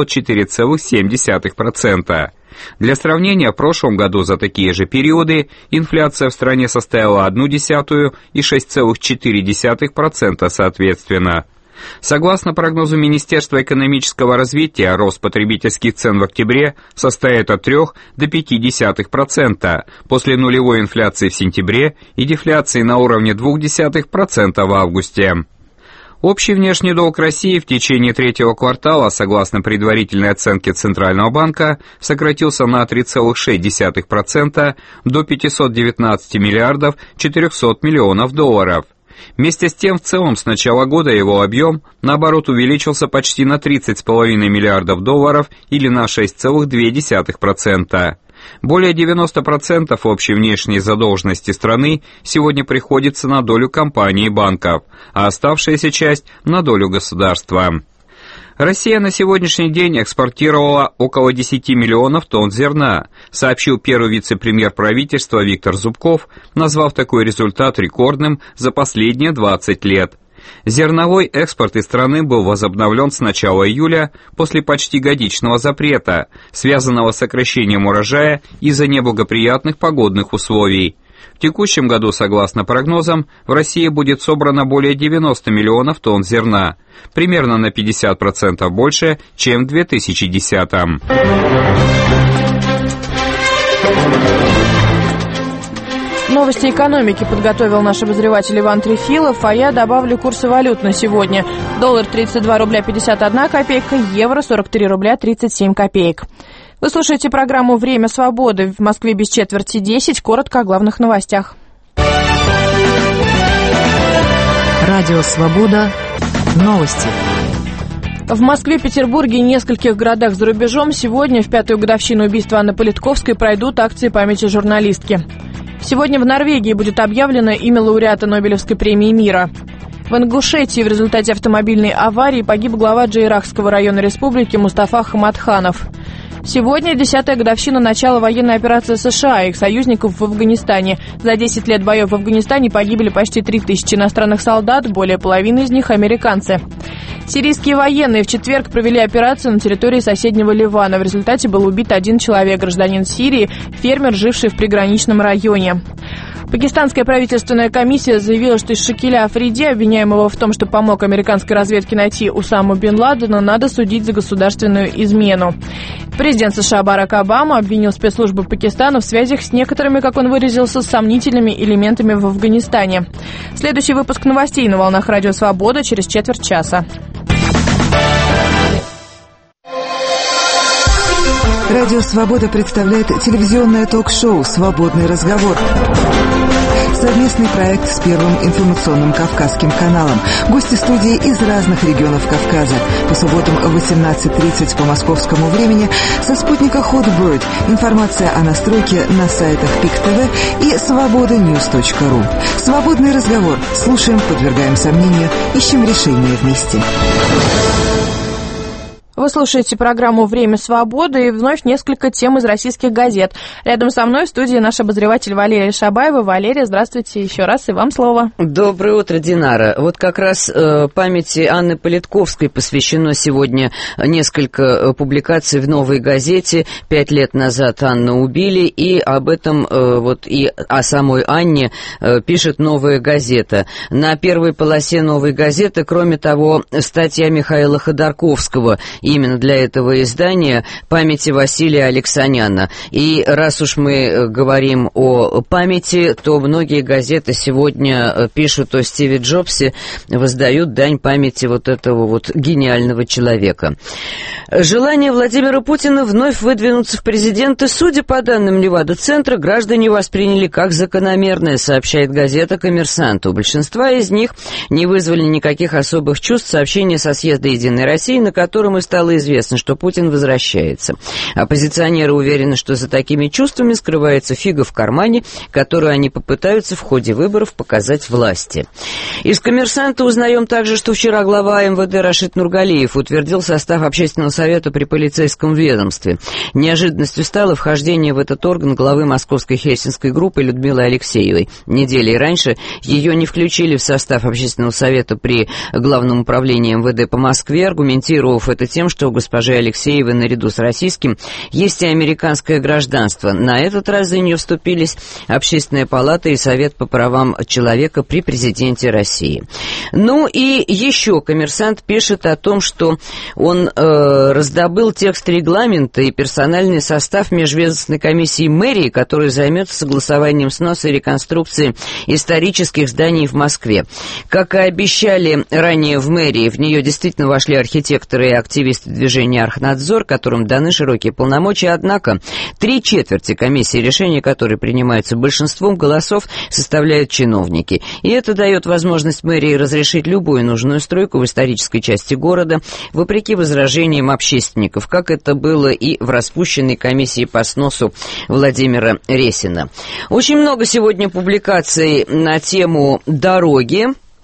4,7%. Для сравнения, в прошлом году за такие же периоды инфляция в стране составила 0,1% и 6,4% соответственно. Согласно прогнозу Министерства экономического развития, рост потребительских цен в октябре составит от 3 до 0,5%, после нулевой инфляции в сентябре и дефляции на уровне 0,2% в августе. Общий внешний долг России в течение третьего квартала, согласно предварительной оценке Центрального банка, сократился на 3,6% до 519 миллиардов 400 миллионов долларов. Вместе с тем, в целом, с начала года его объем, наоборот, увеличился почти на 30,5 миллиардов долларов или на 6,2%. Более 90% общей внешней задолженности страны сегодня приходится на долю компаний и банков, а оставшаяся часть – на долю государства. Россия на сегодняшний день экспортировала около 10 миллионов тонн зерна, сообщил первый вице-премьер правительства Виктор Зубков, назвав такой результат рекордным за последние 20 лет. Зерновой экспорт из страны был возобновлен с начала июля после почти годичного запрета, связанного с сокращением урожая из-за неблагоприятных погодных условий. В текущем году, согласно прогнозам, в России будет собрано более 90 миллионов тонн зерна, примерно на 50% больше, чем в 2010-м. Новости экономики подготовил наш обозреватель Иван Трефилов, а я добавлю курсы валют на сегодня. Доллар 32 рубля 51 копейка, евро 43 рубля 37 копеек. Вы слушаете программу «Время свободы». В Москве без четверти 10. Коротко о главных новостях. Радио «Свобода». Новости. В Москве, Петербурге и нескольких городах за рубежом сегодня, в 5-ю годовщину убийства Анны Политковской, пройдут акции памяти журналистки. Сегодня в Норвегии будет объявлено имя лауреата Нобелевской премии мира. В Ингушетии в результате автомобильной аварии погиб глава Джейрахского района республики Мустафа Хамадханов. Сегодня 10-я годовщина начала военной операции США и их союзников в Афганистане. За 10 лет боев в Афганистане погибли почти 3000 иностранных солдат, более половины из них американцы. Сирийские военные в четверг провели операцию на территории соседнего Ливана. В результате был убит один человек, гражданин Сирии, фермер, живший в приграничном районе. Пакистанская правительственная комиссия заявила, что Шакиля Африди, обвиняемого в том, что помог американской разведке найти Усаму бен Ладена, надо судить за государственную измену. Президент США Барак Обама обвинил спецслужбы Пакистана в связях с некоторыми, как он выразился, сомнительными элементами в Афганистане. Следующий выпуск новостей на волнах Радио Свобода через четверть часа. Радио «Свобода» представляет телевизионное ток-шоу «Свободный разговор». Совместный проект с Первым информационным Кавказским каналом. Гости студии из разных регионов Кавказа. По субботам в 18:30 по московскому времени со спутника Hotbird. Информация о настройке на сайтах ПИК ТВ и свободаnews.ру. Свободный разговор. Слушаем, подвергаем сомнению, ищем решение вместе. Вы слушаете программу «Время свободы» и вновь несколько тем из российских газет. Рядом со мной в студии наш обозреватель Валерия Шабаева. Валерия, здравствуйте еще раз, и вам слово. Доброе утро, Динара. Вот как раз памяти Анны Политковской посвящено сегодня несколько публикаций в «Новой газете». 5 лет назад Анну убили, и об этом вот и о самой Анне пишет «Новая газета». На первой полосе «Новой газеты», кроме того, статья Михаила Ходорковского именно для этого издания «Памяти Василия Алексаняна». И раз уж мы говорим о памяти, то многие газеты сегодня пишут о Стиве Джобсе, воздают дань памяти вот этого вот гениального человека. Желание Владимира Путина вновь выдвинуться в президенты, судя по данным Левада-центра, граждане восприняли как закономерное, сообщает газета «Коммерсант». У большинства из них не вызвали никаких особых чувств сообщения со съезда «Единой России», на котором и стало известно, что Путин возвращается. Оппозиционеры уверены, что за такими чувствами скрывается фига в кармане, которую они попытаются в ходе выборов показать власти. Из «Коммерсанта» узнаем также, что вчера глава МВД Рашид Нургалиев утвердил состав общественного совета при полицейском ведомстве. Неожиданностью стало вхождение в этот орган главы Московской Хельсинской группы Людмилы Алексеевой. Неделей раньше ее не включили в состав общественного совета при Главном управлении МВД по Москве, аргументировав это тем, что у госпожи Алексеевой наряду с российским есть и американское гражданство. На этот раз за нее вступились Общественная палата и Совет по правам человека при президенте России. Ну и еще «Коммерсант» пишет о том, что он раздобыл текст регламента и персональный состав межведомственной комиссии мэрии, которая займется согласованием сноса и реконструкции исторических зданий в Москве. Как и обещали ранее в мэрии, в нее действительно вошли архитекторы и активисты движения «Архнадзор», которым даны широкие полномочия, однако 3/4 комиссии, решения которой принимаются большинством голосов, составляют чиновники. И это дает возможность мэрии разрешить любую нужную стройку в исторической части города, вопреки возражениям общественников, как это было и в распущенной комиссии по сносу Владимира Ресина. Очень много сегодня публикаций на тему дороги.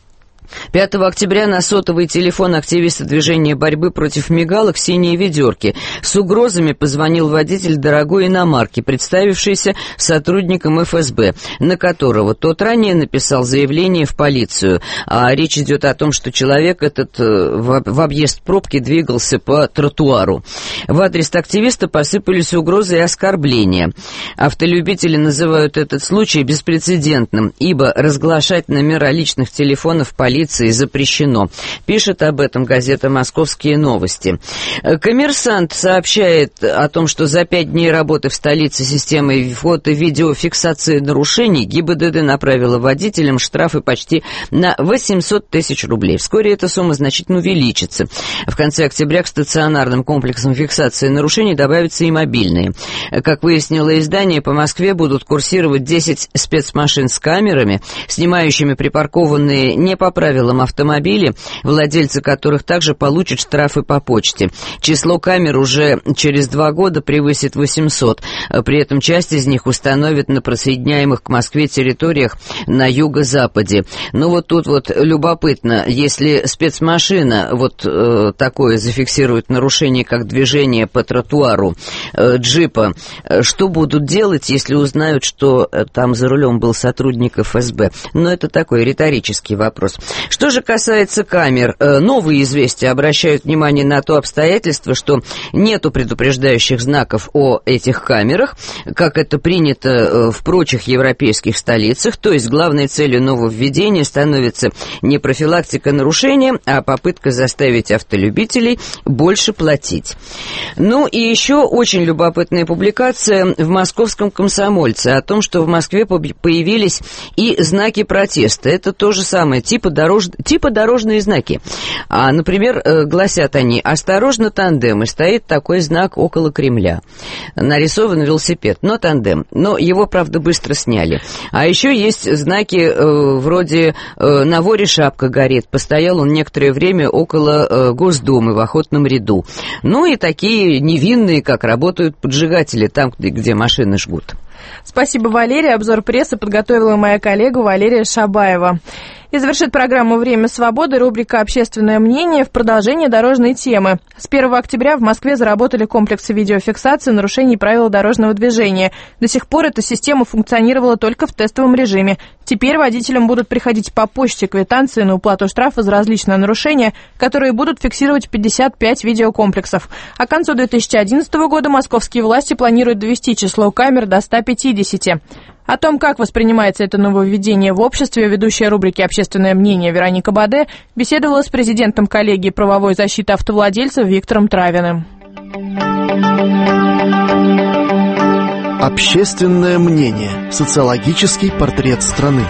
5 октября на сотовый телефон активиста движения борьбы против мигалок «Синие ведерки» с угрозами позвонил водитель дорогой иномарки, представившийся сотрудником ФСБ, на которого тот ранее написал заявление в полицию. А речь идет о том, что человек этот в объезд пробки двигался по тротуару. В адрес активиста посыпались угрозы и оскорбления. Автолюбители называют этот случай беспрецедентным, ибо разглашать номера личных телефонов полиции полиции запрещено. Пишет об этом газета «Московские новости». «Коммерсант» сообщает о том, что за 5 дней работы в столице системой фото-видеофиксации нарушений ГИБДД направила водителям штрафы почти на 800 тысяч рублей. Вскоре эта сумма значительно увеличится. В конце октября к стационарным комплексам фиксации нарушений добавятся и мобильные. Как выяснило издание, по Москве будут курсировать 10 спецмашин с камерами, снимающими припаркованные не по правилам автомобили, владельцы которых также получат штрафы по почте. Число камер уже через 2 года превысит 800. При этом часть из них установят на присоединяемых к Москве территориях на юго-западе. Ну вот тут вот любопытно, если спецмашина вот такое зафиксирует нарушение, как движение по тротуару джипа, что будут делать, если узнают, что там за рулем был сотрудник ФСБ? Но это такой риторический вопрос. Что же касается камер, новые известия обращают внимание на то обстоятельство, что нету предупреждающих знаков о этих камерах, как это принято в прочих европейских столицах, то есть главной целью нововведения становится не профилактика нарушения, а попытка заставить автолюбителей больше платить. Ну и еще очень любопытная публикация в «Московском комсомольце» о том, что в Москве появились и знаки протеста. Это то же самое, типа дорожные знаки. Например, гласят они: «Осторожно, тандем», и стоит такой знак около Кремля. Нарисован велосипед, но тандем. Но его, правда, быстро сняли. А еще есть знаки вроде «На воре шапка горит». Постоял он некоторое время около Госдумы в охотном ряду. Ну и такие невинные, как работают поджигатели там, где машины жгут. Спасибо, Валерия. Обзор прессы подготовила моя коллега Валерия Шабаева. И завершит программу «Время свободы» рубрика «Общественное мнение» в продолжении дорожной темы. С 1 октября в Москве заработали комплексы видеофиксации нарушений правил дорожного движения. До сих пор эта система функционировала только в тестовом режиме. Теперь водителям будут приходить по почте квитанции на уплату штрафа за различные нарушения, которые будут фиксировать 55 видеокомплексов. А к концу 2011 года московские власти планируют довести число камер до 150. О том, как воспринимается это нововведение в обществе, ведущая рубрики «Общественное мнение» Вероника Баде беседовала с президентом коллегии правовой защиты автовладельцев Виктором Травиным. Общественное мнение. Социологический портрет страны.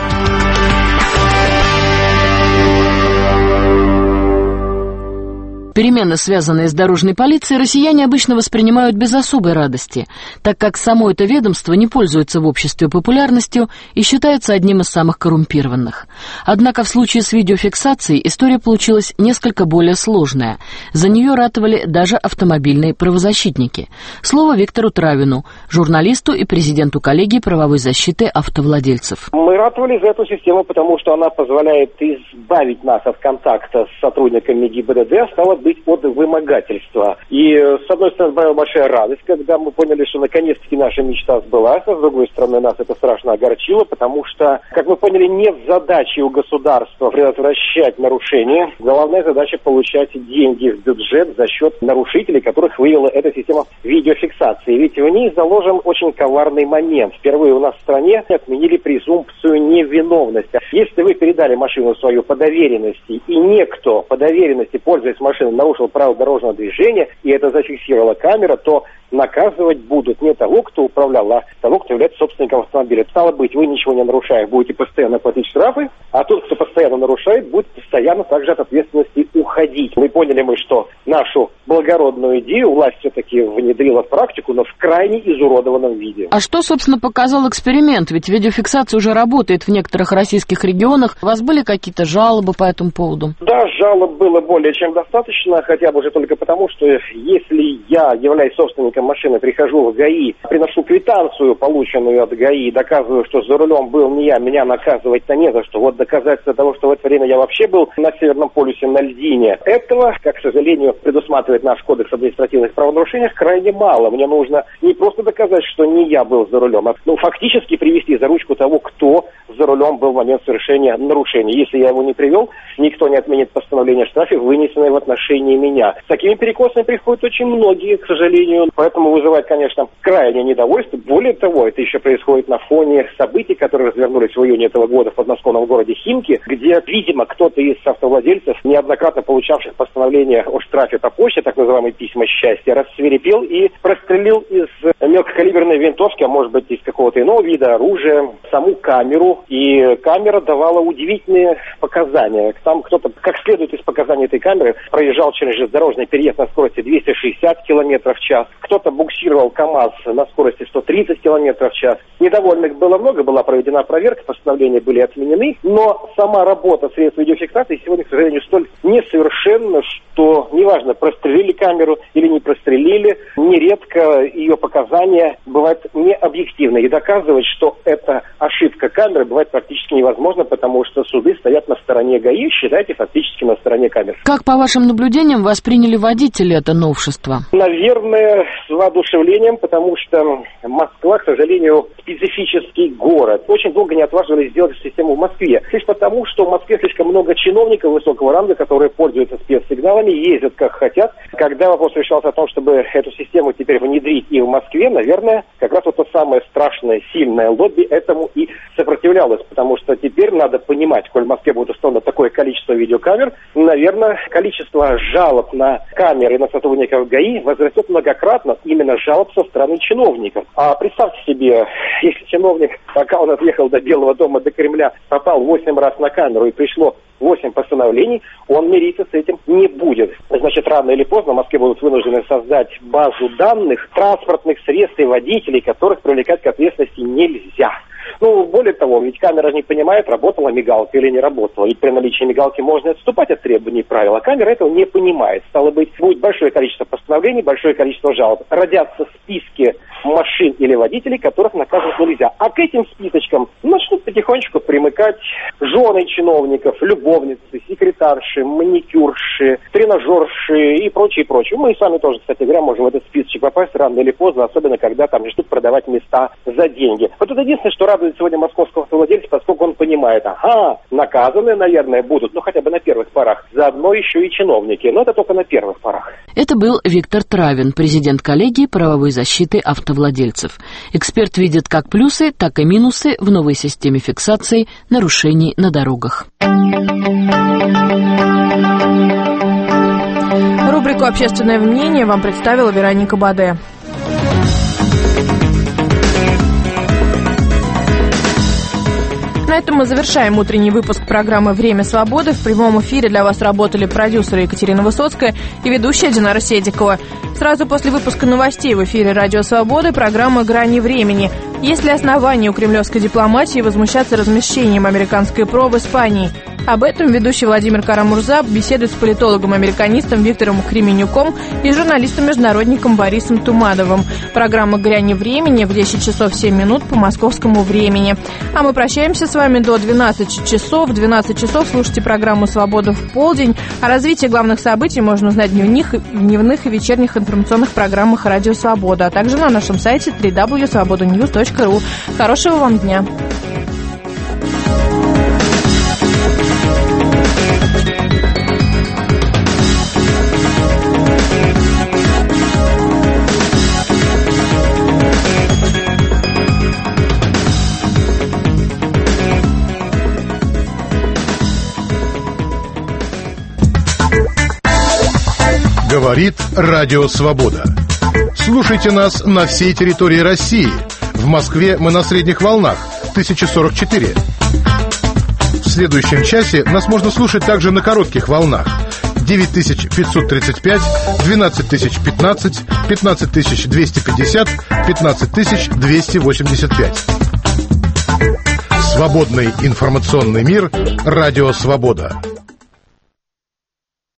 Перемены, связанные с дорожной полицией, россияне обычно воспринимают без особой радости, так как само это ведомство не пользуется в обществе популярностью и считается одним из самых коррумпированных. Однако в случае с видеофиксацией история получилась несколько более сложная. За нее ратовали даже автомобильные правозащитники. Слово Виктору Травину, журналисту и президенту коллегии правовой защиты автовладельцев. Мы ратовали за эту систему, потому что она позволяет избавить нас от контакта с сотрудниками ГИБДД, стало быть от вымогательства. И, с одной стороны, была большая радость, когда мы поняли, что наконец-таки наша мечта сбылась, а с другой стороны, нас это страшно огорчило, потому что, как мы поняли, нет задачи у государства предотвращать нарушения. Главная задача — получать деньги в бюджет за счет нарушителей, которых выявила эта система видеофиксации. Ведь в ней заложен очень коварный момент. Впервые у нас в стране отменили презумпцию невиновности. Если вы передали машину свою по доверенности, и некто по доверенности, пользуясь машиной, нарушил правила дорожного движения, и это зафиксировала камера, то наказывать будут не того, кто управлял, а того, кто является собственником автомобиля. Стало быть, вы ничего не нарушая, будете постоянно платить штрафы, а тот, кто постоянно нарушает, будет постоянно также от ответственности уходить. Мы поняли, что нашу благородную идею власть все-таки внедрила в практику, но в крайне изуродованном виде. А что, собственно, показал эксперимент? Ведь видеофиксация уже работает в некоторых российских регионах. У вас были какие-то жалобы по этому поводу? Да, жалоб было более чем достаточно, хотя бы уже только потому, что если я, являюсь собственником машины, прихожу в ГАИ, приношу квитанцию, полученную от ГАИ, доказываю, что за рулем был не я, меня наказывать-то не за что. Вот доказательство того, что в это время я вообще был на Северном полюсе на льдине, этого, как, к сожалению, предусматривает наш кодекс административных правонарушений, крайне мало. Мне нужно не просто доказать, что не я был за рулем, а фактически привести за ручку того, кто за рулем был в момент совершения нарушения. Если я его не привел, никто не отменит постановление о штрафе, вынесенное в отношении меня. С такими перекосами приходят очень многие, к сожалению. Поэтому вызывает, конечно, крайнее недовольство. Более того, это еще происходит на фоне событий, которые развернулись в июне этого года в подмосковном городе Химки, где, видимо, кто-то из автовладельцев, неоднократно получавших постановление о штрафе по почте, так называемые письма счастья, рассвирепел и прострелил из мелкокалиберной винтовки, а может быть из какого-то иного вида оружия, саму камеру. И камера давала удивительные показания. Там кто-то, как следует из показаний этой камеры, проезжал через железнодорожный переезд на скорости 260 км в час. Кто-то буксировал КАМАЗ на скорости 130 км в час. Недовольных было много, была проведена проверка, постановления были отменены, но сама работа средств видеофиксации сегодня, к сожалению, столь несовершенна, что неважно, прострелили камеру или не прострелили, нередко ее показания бывают необъективны. И доказывать, что это ошибка камеры, бывает практически невозможно, потому что суды стоят на стороне ГАИ, считайте, фактически на стороне камер. Как, по вашим наблюдениям, восприняли водители это новшество? Наверное, с воодушевлением, потому что Москва, к сожалению, специфический город. Очень долго не отваживались сделать систему в Москве. Лишь потому, что в Москве слишком много чиновников высокого ранга, которые пользуются спецсигналами, ездят как хотят. Когда вопрос решался о том, чтобы эту систему теперь внедрить и в Москве, наверное, как раз вот то самое страшное, сильное лобби этому и сопротивлялось, потому что теперь надо понимать, коль в Москве будет установлено такое количество видеокамер, наверное, количество жалоб на камеры и на сотрудников ГАИ возрастет многократно, именно жалоб со стороны чиновников. А представьте себе, если чиновник, пока он отъехал до Белого дома, до Кремля, попал 8 раз на камеру и пришло 8 постановлений, он мириться с этим не будет. Значит, рано или поздно в Москве будут вынуждены создать базу данных транспортных средств и водителей, которых привлекать к ответственности нельзя. Более того, ведь камера не понимает, работала мигалка или не работала. Ведь при наличии мигалки можно отступать от требований правил, а камера этого не понимает. Стало быть, будет большое количество постановлений, большое количество жалоб. Родятся списки машин или водителей, которых наказывать нельзя. А к этим списочкам начнут потихонечку примыкать жены чиновников, любовницы, секретарши, маникюрши, тренажерши и прочее, прочее. Мы и сами тоже, кстати говоря, можем в этот списочек попасть рано или поздно, особенно когда там начнут продавать места за деньги. Вот это единственное, что радует сегодня московского автовладельца, поскольку он понимает, наказаны, наверное, будут, хотя бы на первых порах. Заодно еще и чиновники, но это только на первых порах. Это был Виктор Травин, президент коллегии правовой защиты автовладельцев. Эксперт видит как плюсы, так и минусы в новой системе фиксации нарушений на дорогах. Рубрику «Общественное мнение» вам представила Вероника Баде. На этом мы завершаем утренний выпуск программы «Время свободы». В прямом эфире для вас работали продюсеры Екатерина Высоцкая и ведущая Динара Седикова. Сразу после выпуска новостей в эфире «Радио Свободы» программа «Грани времени». Есть ли основания у кремлевской дипломатии возмущаться размещением американской ПРО в Испании? Об этом ведущий Владимир Карамурза беседует с политологом-американистом Виктором Кременюком и журналистом-международником Борисом Тумановым. Программа «Грани времени» в 10 часов 7 минут по московскому времени. А мы прощаемся с вами до 12 часов. В 12 часов слушайте программу «Свобода в полдень». О развитии главных событий можно узнать в дневных и вечерних информационных программах «Радио Свобода», а также на нашем сайте www.svobodanews.ru. Хорошего вам дня! Говорит Радио Свобода. Слушайте нас на всей территории России. В Москве мы на средних волнах 1044. В следующем часе нас можно слушать также на коротких волнах 9535, 12015, 15250, 15285. Свободный информационный мир. Радио Свобода.